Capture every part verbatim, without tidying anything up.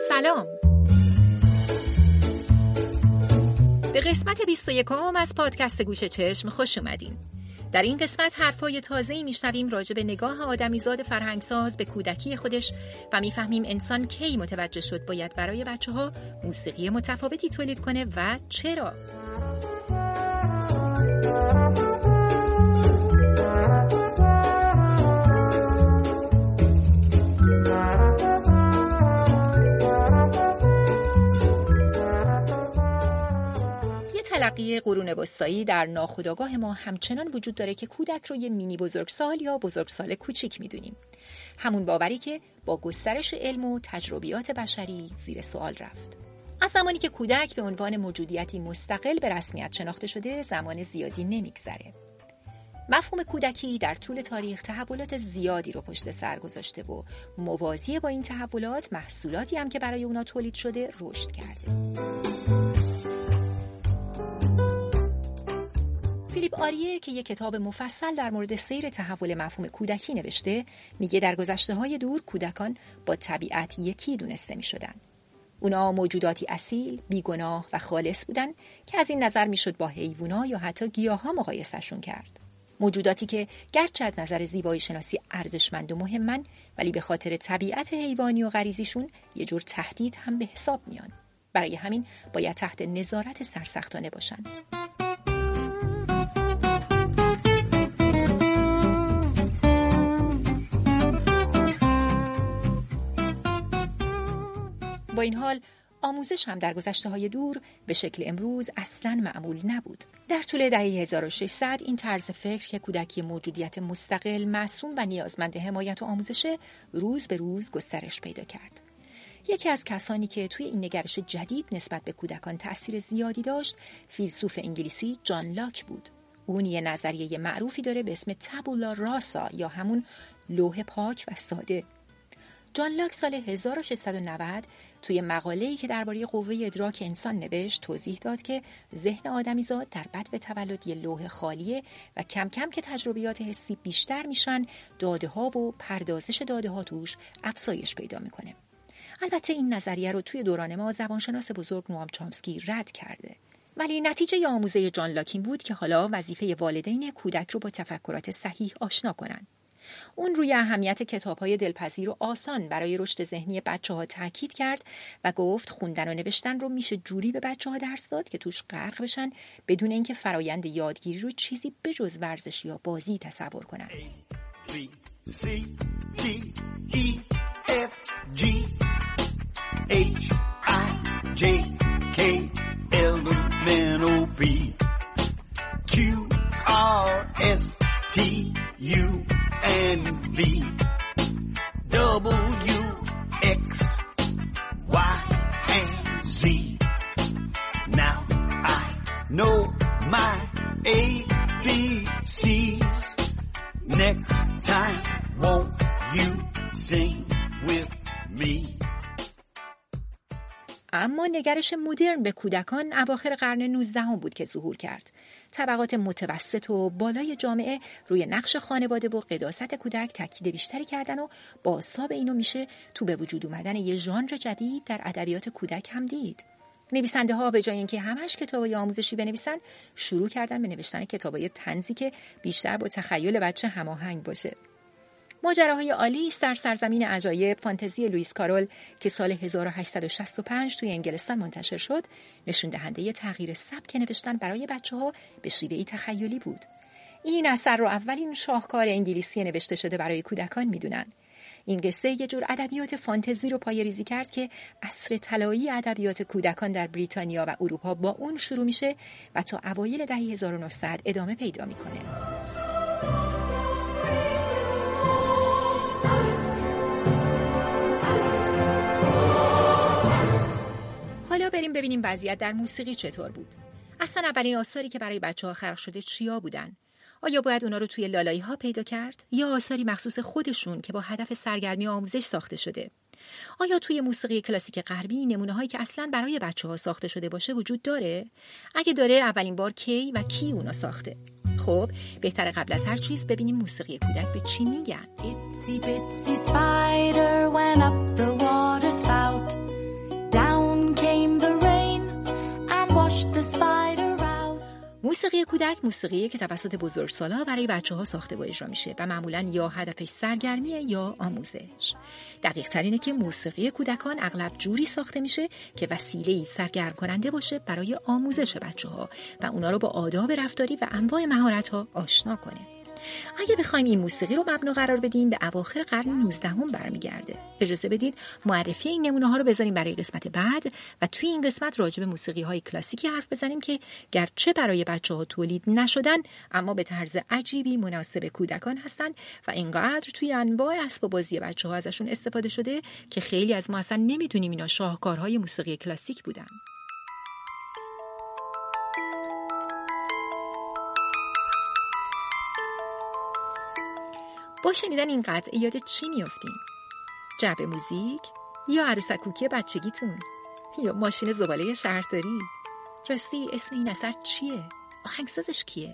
سلام. به قسمت بیست و یکم از پادکست گوش چشم خوش اومدین. در این قسمت حرفای تازه‌ای میشنویم راجع به نگاه آدمیزاد فرهنگساز به کودکی خودش و میفهمیم انسان کی متوجه شد باید برای بچه‌ها موسیقی متفاوتی تولید کنه و چرا. تلقی قرون وسطایی در ناخودآگاه ما همچنان وجود داره که کودک رو یه مینی بزرگسال یا بزرگسال کوچیک میدونیم. همون باوری که با گسترش علم و تجربیات بشری زیر سوال رفت. از زمانی که کودک به عنوان موجودیتی مستقل به رسمیت شناخته شده، زمان زیادی نمیگذره. مفهوم کودکی در طول تاریخ تحولات زیادی رو پشت سر گذاشته و موازی با این تحولات محصولاتی هم که برای اونا تولید شده رشد کرده. فیلیپ آریه که یک کتاب مفصل در مورد سیر تحول مفهوم کودکی نوشته، میگه در گذشته‌های دور کودکان با طبیعت یکی دونسته می‌شدن. اونا موجوداتی اصیل، بیگناه و خالص بودن که از این نظر میشد با حیوونا یا حتی گیاها مقایسهشون کرد. موجوداتی که گرچه از نظر زیبایی شناسی ارزشمند و مهمن، ولی به خاطر طبیعت حیوانی و غریزیشون یه جور تهدید هم به حساب میان. برای همین باید تحت نظارت سرسختانه باشن. با این حال آموزش هم در گذشته‌های دور به شکل امروز اصلاً معمول نبود. در طول دهه هزار و ششصد این طرز فکر که کودکی موجودیت مستقل، معصوم و نیازمند حمایت و آموزش روز به روز گسترش پیدا کرد. یکی از کسانی که توی این نگرش جدید نسبت به کودکان تأثیر زیادی داشت، فیلسوف انگلیسی جان لاک بود. اون یه نظریه معروفی داره به اسم تابولا راسا یا همون لوح پاک و ساده. جان لاک سال هزار و ششصد و نود توی مقاله‌ای که درباره قوه ادراک انسان نوشت توضیح داد که ذهن آدمیزاد در بدو تولد یه لوح خالیه و کم کم که تجربیات حسی بیشتر میشن، داده‌ها و پردازش داده‌ها توش افزایش پیدا میکنه. البته این نظریه رو توی دوران ما زبانشناس بزرگ نوام چامسکی رد کرده. ولی نتیجه ی آموزه جان لاک این بود که حالا وظیفه والدین کودک رو با تفکرات صحیح آشنا کنن. اون روی اهمیت کتاب‌های دلپذیر و آسان برای رشد ذهنی بچه‌ها تاکید کرد و گفت خوندن و نوشتن رو میشه جوری به بچه‌ها درس داد که توش غرق بشن بدون اینکه فرایند یادگیری رو چیزی بجز ورزش یا بازی تصور کنن. A, B, C, D, E, F, G, H, I, J, K, L, M, N, O, P, Q, R, S, T, U, and V, W, X, Y, and Z. Now I know my A B C's. Next time, won't you sing with me? اما نگرش مدرن به کودکان اواخر قرن نوزدهم بود که ظهور کرد. طبقات متوسط و بالای جامعه روی نقش خانواده و قداست کودک تاکید بیشتری کردن و بازتاب اینو میشه تو به وجود اومدن یه ژانر جدید در ادبیات کودک هم دید. نویسنده ها به جای اینکه همش کتابای آموزشی بنویسن، شروع کردن به نوشتن کتابای طنزی که بیشتر با تخیل بچه هماهنگ باشه. ماجراهای آلیس در سرزمین عجایب، فانتزی لوئیس کارول که سال هزار و هشتصد و شصت و پنج توی انگلستان منتشر شد، نشون دهنده ی تغییر سبک نوشتن برای بچه‌ها به شیوهی تخیلی بود. این اثر رو اولین شاهکار انگلیسی نوشته شده برای کودکان میدونن. این قصه یه جور ادبیات فانتزی رو پایه‌ریزی کرد که عصر طلایی ادبیات کودکان در بریتانیا و اروپا با اون شروع میشه و تا اوایل دهه هزار و نهصد ادامه پیدا میکنه. حالا بریم ببینیم وضعیت در موسیقی چطور بود. اصلا اولین آثاری که برای بچه‌ها خلق شده چیا بودن؟ آیا باید اونا رو توی لالایی ها پیدا کرد یا آثاری مخصوص خودشون که با هدف سرگرمی و آموزش ساخته شده؟ آیا توی موسیقی کلاسیک غربی نمونه هایی که اصلاً برای بچه‌ها ساخته شده باشه وجود داره؟ اگه داره اولین بار کی و کی اونا ساخته؟ خب بهتره قبل از هر چیز ببینیم موسیقی کودک به چی میگن. Itsy bitsy spider went up the water spout. موسیقی کودک موسیقیه که توسط بزرگسال‌ها برای بچه‌ها ساخته و اجرا میشه و معمولاً یا هدفش سرگرمیه یا آموزش. دقیق تر اینه که موسیقی کودکان اغلب جوری ساخته میشه که وسیله‌ای سرگرم کننده باشه برای آموزش بچه‌ها و اونا رو با آداب رفتاری و انواع مهارت‌ها آشنا کنه. اگه بخوایم این موسیقی رو مبنا قرار بدیم به اواخر قرن نوزدهم برمیگرده. اجازه بدید معرفی این نمونه ها رو بذاریم برای قسمت بعد و توی این قسمت راجع به موسیقی های کلاسیکی حرف بزنیم که گرچه برای بچه ها تولید نشدن اما به طرز عجیبی مناسب کودکان هستند و اینقدر توی انواع اسباب بازی بچه ها ازشون استفاده شده که خیلی از ما اصلا نمیدونیم اینا شاهکارهای موسیقی کلاسیک بودن. با شنیدن این قطعه یاد چی میافتین؟ جعبه موزیک؟ یا عروسکوکی بچگیتون؟ یا ماشین زباله شهرداری؟ راستی اسم این اثر چیه؟ آهنگسازش کیه؟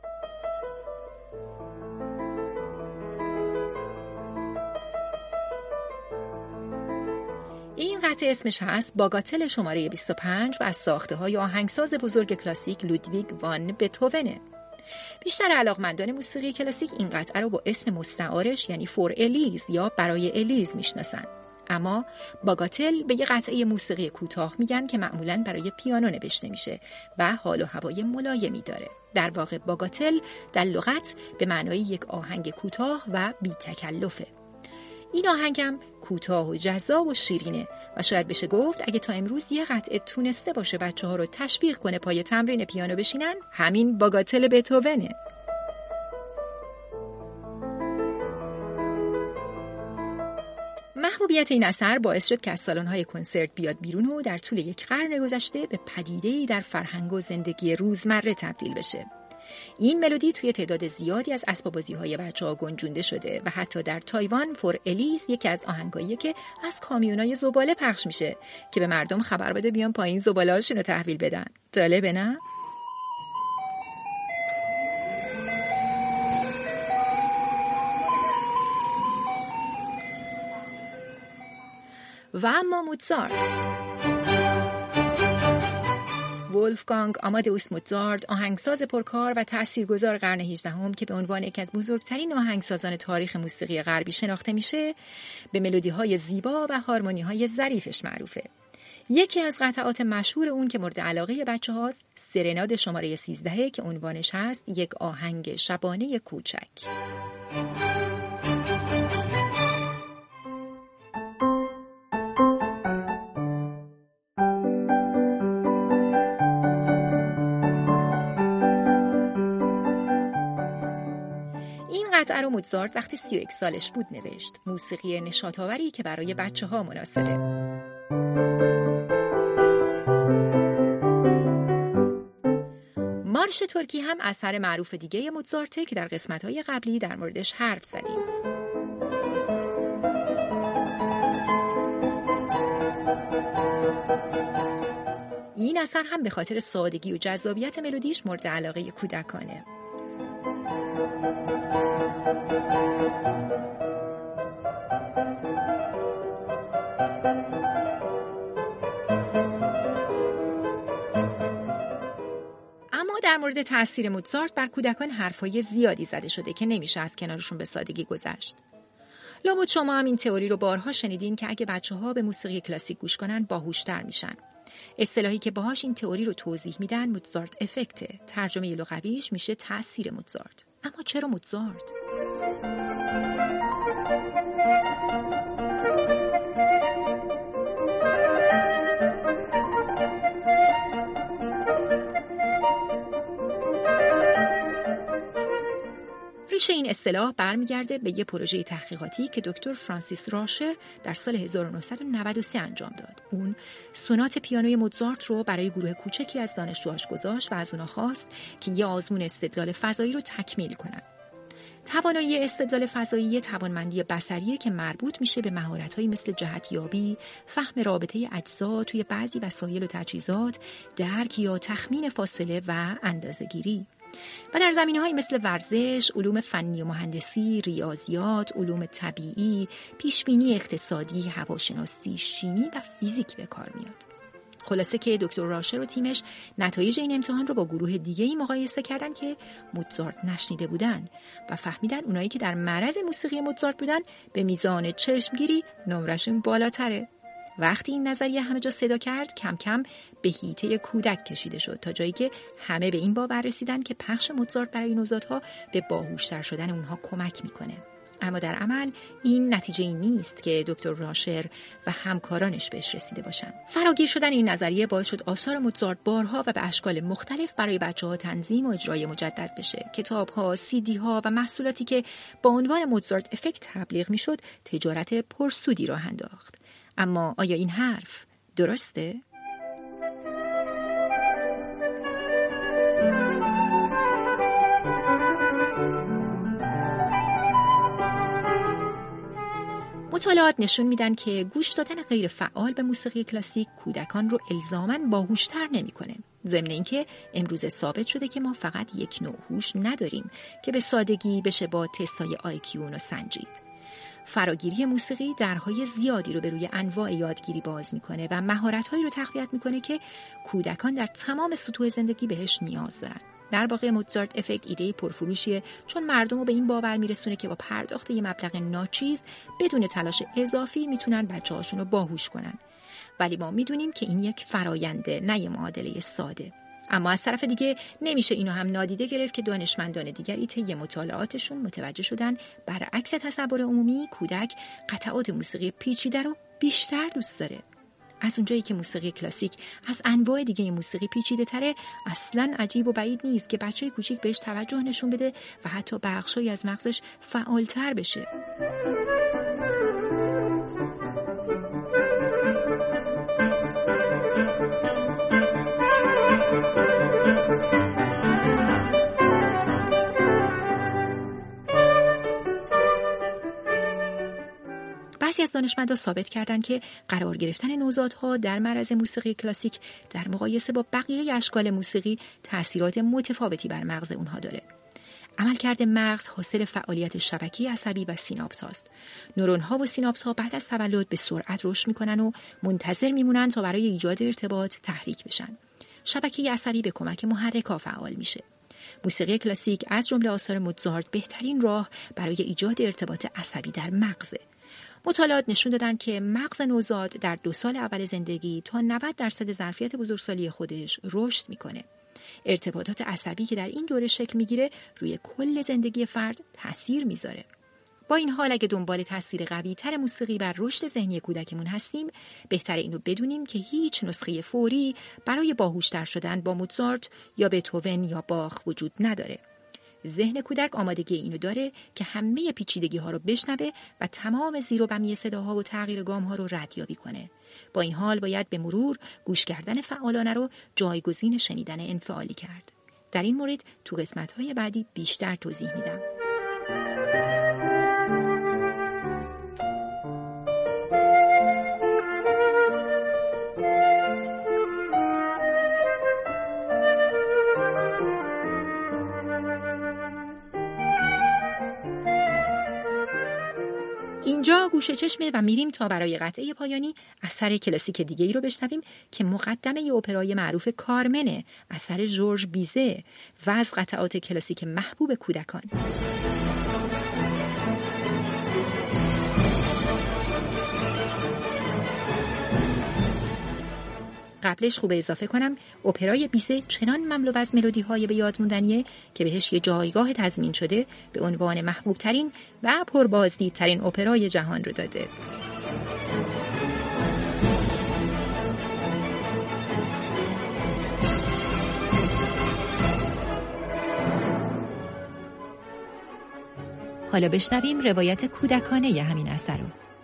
این قطعه اسمش هست باگاتل شماره بیست و پنج و از ساخته های آهنگساز بزرگ کلاسیک لودویگ وان بتهوونه. بیشتر علاقمندان موسیقی کلاسیک این قطعه رو با اسم مستعارش یعنی فور الیز یا برای الیز میشناسن. اما باگاتل به یه قطعه موسیقی کوتاه میگن که معمولاً برای پیانو نوشته میشه و حال و هوای ملایمی داره. در واقع باگاتل در لغت به معنای یک آهنگ کوتاه و بی تکلفه. این آهنگم کوتاه و جذاب و شیرینه و شاید بشه گفت اگه تا امروز یه قطعه تونسته باشه بچه ها رو تشویق کنه پای تمرین پیانو بشینن، همین باگاتل بتهوونه. محبوبیت این اثر باعث شد که از سالن‌های کنسرت بیاد بیرون و در طول یک قرن گذشته به پدیده‌ای در فرهنگ و زندگی روزمره تبدیل بشه. این ملودی توی تعداد زیادی از اسباب‌بازی‌های بچه‌ها گنجونده شده و حتی در تایوان فور الیز یکی از آهنگاییه که از کامیونای زباله پخش میشه که به مردم خبر بده بیان پایین زباله‌هاشون رو تحویل بدن. جالبه نه؟ و اما موزارت. ولفگانگ آمادئوس موزارت، آهنگساز پرکار و تاثیرگذار قرن هجدهم که به عنوان یکی از بزرگترین آهنگسازان تاریخ موسیقی غربی شناخته میشه، به ملودی‌های زیبا و هارمونی‌های ظریفش معروفه. یکی از قطعات مشهور اون که مورد علاقه بچه‌هاست، سرناد شماره سیزده که عنوانش هست یک آهنگ شبانه کوچک. قطعه رو موزارت وقتی سی و یک سالش بود نوشت. موسیقی نشاط‌آوری که برای بچه‌ها مناسبه. مارش ترکی هم اثر معروف دیگه موزارته که در قسمت‌های قبلی در موردش حرف زدیم. این اثر هم به خاطر سادگی و جذابیت ملودیش مورد علاقه کودکانه. در مورد تأثیر موزارت بر کودکان حرفای زیادی زده شده که نمیشه از کنارشون به سادگی گذشت. لابد شما هم این تئوری رو بارها شنیدین که اگه بچه‌ها به موسیقی کلاسیک گوش کنن باهوش‌تر میشن. اصطلاحی که باهاش این تئوری رو توضیح میدن موزارت افکته. ترجمه لغویش میشه تأثیر موزارت. اما چرا موزارت؟ ریشه این اصطلاح برمیگرده به یه پروژه تحقیقاتی که دکتر فرانسیس راشر در سال هزار و نهصد و نود و سه انجام داد. اون سونات پیانوی موزارت رو برای گروه کوچکی از دانشجوهاش گذاشت و از اونا خواست که یه آزمون استدلال فضایی رو تکمیل کنن. توانایی استدلال فضایی توانمندی بصریه که مربوط میشه به مهارت‌هایی مثل جهتیابی، فهم رابطه اجزا توی بعضی وسایل و تجهیزات، درک یا تخمین فاصله و اندازه‌گیری. و در زمینه‌هایی مثل ورزش، علوم فنی و مهندسی، ریاضیات، علوم طبیعی، پیشبینی اقتصادی، هواشناسی، شیمی و فیزیک به کار میاد. خلاصه که دکتر راشر و تیمش نتایج این امتحان رو با گروه دیگه‌ای مقایسه کردن که موزارت نشنیده بودن و فهمیدن اونایی که در معرض موسیقی موزارت بودن به میزان چشمگیری نمرشون بالاتره. وقتی این نظریه همه جا صدا کرد، کم کم به حیطه کودک کشیده شد تا جایی که همه به این باور رسیدن که پخش موزارت برای نوزادها به باهوشتر شدن اونها کمک میکنه. اما در عمل این نتیجه ای نیست که دکتر راشر و همکارانش بهش رسیده باشن. فراگیر شدن این نظریه باعث شد آثار موزارت بارها و به اشکال مختلف برای بچه‌ها تنظیم و اجرای مجدد بشه. کتاب‌ها، سی‌دی‌ها و محصولاتی که با عنوان موزارت افکت تبلیغ میشد، تجارت پرسودی راه انداخت. اما آیا این حرف درسته؟ مطالعات نشون میدن که گوش دادن غیر فعال به موسیقی کلاسیک کودکان رو الزاماً باهوشتر نمی‌کنه. ضمن اینکه امروز ثابت شده که ما فقط یک نوع هوش نداریم که به سادگی بشه با تستای آی کیو اونو سنجید. فراگیری موسیقی درهای زیادی رو به روی انواع یادگیری باز میکنه و مهارت‌هایی رو تقویت میکنه که کودکان در تمام سطوح زندگی بهش نیاز دارن. در واقع موزارت افکت ایده پرفروشیه، چون مردم رو به این باور میرسونه که با پرداخت یه مبلغ ناچیز بدون تلاش اضافی میتونن بچه‌هاشون رو باهوش کنن. ولی ما میدونیم که این یک فراینده، نه یه معادله ساده. اما از طرف دیگه نمیشه اینو هم نادیده گرفت که دانشمندان دیگری طی مطالعاتشون متوجه شدن برعکس تصور عمومی کودک قطعات موسیقی پیچیده رو بیشتر دوست داره. از اونجایی که موسیقی کلاسیک از انواع دیگه موسیقی پیچیده تره، اصلاً عجیب و بعید نیست که بچه کوچیک بهش توجه نشون بده و حتی بخشایی از مغزش فعالتر بشه. بعضی از دانشمندان ثابت کردند که قرار گرفتن نوزادها در معرض موسیقی کلاسیک در مقایسه با بقیه اشکال موسیقی تأثیرات متفاوتی بر مغز اونها داره. عملکرد مغز حاصل فعالیت شبکه عصبی و سیناپس هاست. نورون ها و سیناپس ها بعد از تولد به سرعت رشد میکنن و منتظر میمونن تا برای ایجاد ارتباط تحریک بشن. شبکه عصبی به کمک محرک ها فعال میشه. موسیقی کلاسیک از جمله آثار موزارت بهترین راه برای ایجاد ارتباط عصبی در مغزه. مطالعات نشون دادن که مغز نوزاد در دو سال اول زندگی تا نود درصد ظرفیت بزرگسالی خودش رشد میکنه. ارتباطات عصبی که در این دوره شکل میگیره روی کل زندگی فرد تأثیر میذاره. با این حال اگه دنبال تأثیر قوی تر موسیقی بر رشد ذهنی کودکمون هستیم، بهتره اینو بدونیم که هیچ نسخه فوری برای باهوشتر شدن با موزارت یا بتهوون یا باخ وجود نداره. ذهن کودک آمادگی اینو داره که همه پیچیدگی ها رو بشنوه و تمام زیر و بمی صداها و تغییر گام ها رو ردیابی کنه. با این حال باید به مرور گوش کردن فعالانه رو جایگزین شنیدن انفعالی کرد. در این مورد تو قسمت های بعدی بیشتر توضیح میدم. اینجا گوشه چشمه و میریم تا برای قطعه پایانی اثر کلاسیک دیگه ای رو بشنویم که مقدمه ی اپرای معروف کارمنه، اثر ژورژ بیزه و از قطعات کلاسیک محبوب کودکان. قبلش خوب اضافه کنم اپرای بیزه چنان مملو از ملودی‌های به یاد موندنیه که بهش یه جایگاه تضمین شده به عنوان محبوب ترین و پربازدیدترین اپرای جهان رو داده. حالا بشنویم روایت کودکانه ی همین اثر رو.